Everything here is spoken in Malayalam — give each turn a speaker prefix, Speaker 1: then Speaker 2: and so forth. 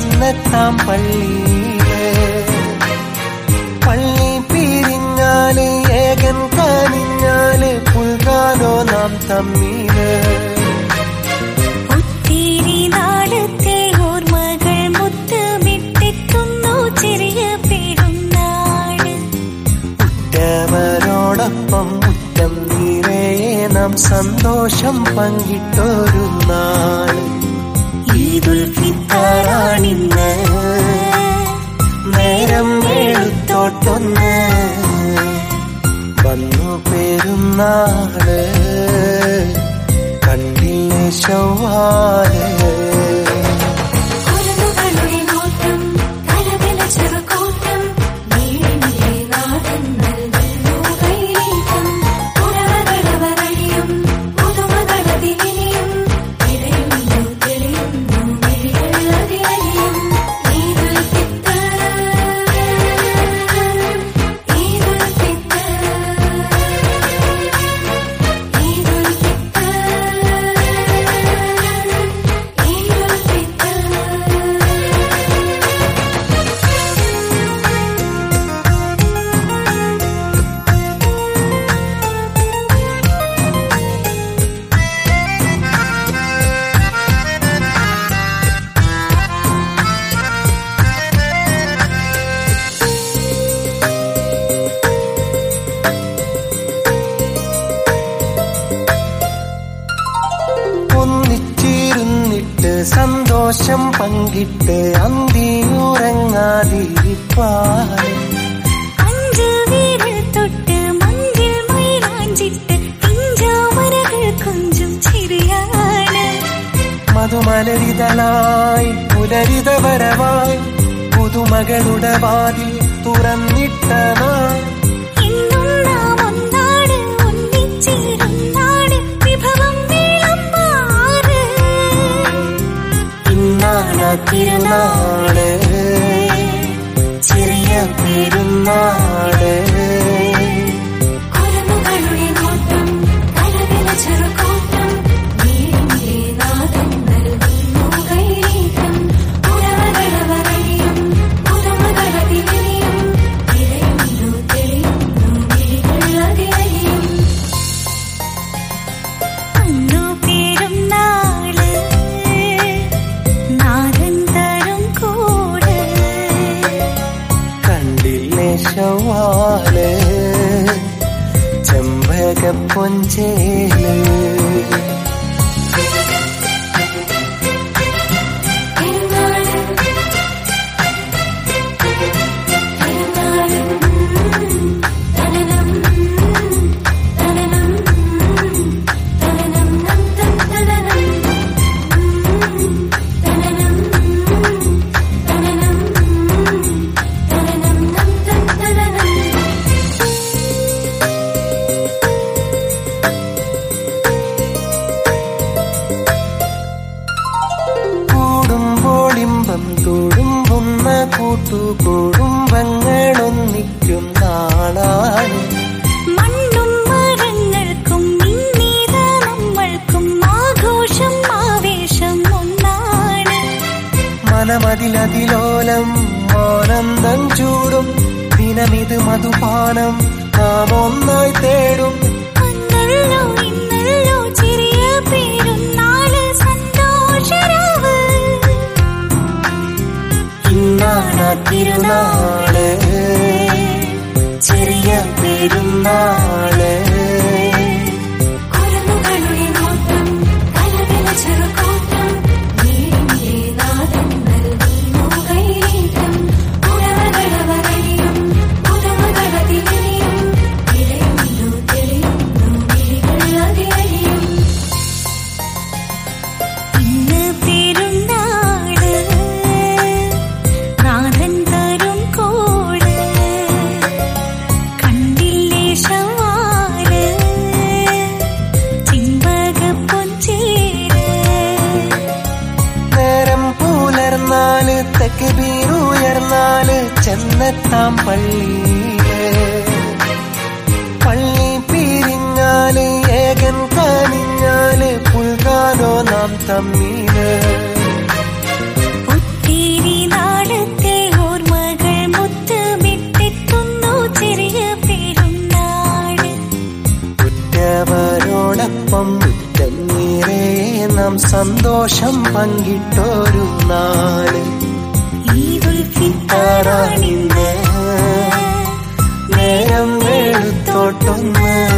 Speaker 1: ചെന്നെത്താം പള്ളിയില്. പള്ളി പിരിഞ്ഞാല് ഏകൻ കാണിഞ്ഞാല് പുൽകാലോ നാം തമ്മില്.
Speaker 2: ഒത്തിരി നാളത്തെ ഓർമ്മകൾ മുത്തമിട്ടെത്തുന്നു ചെറിയ പെരുന്നാള്.
Speaker 1: ഉറ്റവരോടൊപ്പം മുറ്റം നിറയെ നാം സന്തോഷം പങ്കിട്ടൊരു നാള്. ഈദുൽ ഫിത്തറാണിന്ന് നേരം വെളുത്തോട്ടൊന്ന് വന്നു പെരുന്നാള് കണ്ടില്ലേ ശവ്വാല്. ഒന്നിച്ചിരുന്നിട്ട് സന്തോഷം പങ്കിട്ട് അന്തിയുറങ്ങാതിരിപ്പാല്.
Speaker 2: 5 വിരൽ തൊട്ട് മഞ്ചിൽ മൈലാഞ്ചിട്ട് പിഞ്ചാമരകൾ കൊഞ്ചും ചിരിയാണ്.
Speaker 1: മധുമലരിതലായി പുലരിതവരവായി പുതുമകളുടെ വാതിൽ തുറന്നിട്ട നാൾ.
Speaker 2: ഇന്നും നാം ഒന്നാണ് ഒന്നിച്ചിരുന്നാണ് വിഭവം വിളമ്പാറ്.
Speaker 1: ഇന്നാണ് തിരുനാള് ചെറിയ പെരുന്നാള്.
Speaker 2: കുരുന്നുകളുടെ നോട്ടം കലവില ചെറുകൂട്ടം വീടിന്റെ നാദങ്ങൾ വീണുകൈരീട്ടം ഉറവകളവരയും പുതുമകളതിലെയും തിരയുന്നു തെളിയുന്നു വിളികളതിലെയും. അന്നു പെരുന്നാള് നാഥൻ തരും കൂട്.
Speaker 1: കണ്ടില്ലേ ശവ്വാല് ചെമ്പകപ്പൊഞ്ചേല്. കൂടുമ്പോളിമ്പം തുടുമ്പുന്ന കൂട്ടുകുടുംബങ്ങളൊന്നിക്കും നാളാണ്.
Speaker 2: മണ്ണും മരങ്ങൾക്കും ഇന്നീത നമ്മൾക്കും ആഘോഷം ആവേശം ഒന്നാണ്.
Speaker 1: മനമതിലതിലോലം ആനന്ദം ചൂടും ദിനമിത് മധുപാനം നാം ഒന്നായി തേടും.
Speaker 2: അന്നല്ലോ ഇന്നല്ലോ ചെറിയ പെരുന്നാള് സന്തോഷരാവ്.
Speaker 1: ഇന്നാണ് തിരുനാള് ചെറിയ പെരുന്നാള്.
Speaker 2: കുരുന്നുകളുടെ നോട്ടം കലവില ചെറുകൂട്ടം വീടിന്റെ നാദങ്ങൾ വീണുകൈരീട്ടം ഉറവകളവരയും പുതുമകളതിലെയും തിരയുന്നു തെളിയുന്നു വിളികളതിലെയും. ഇന്ന് പെരുന്നാള് നാഥൻ തരും കൂട്. കണ്ടില്ലേ ശവ്വാല് ചെമ്പകപ്പൊഞ്ചേല്.
Speaker 1: നേരം പുലർന്നാല് തക്ബീറുയർന്നാല് ചെന്നെത്താം പള്ളിയില്. പള്ളി പിരിഞ്ഞാല് ഏകൻ കാണിഞ്ഞാല് പുൽകാലോ നാം തമ്മില്.
Speaker 2: ഒത്തിരി
Speaker 1: നാം സന്തോഷം പങ്കിട്ടൊരു നാട്.
Speaker 2: ഈദുൽ ഫിത്തറാണിന്ന്
Speaker 1: നേരം വെളുത്തോട്ടൊന്ന്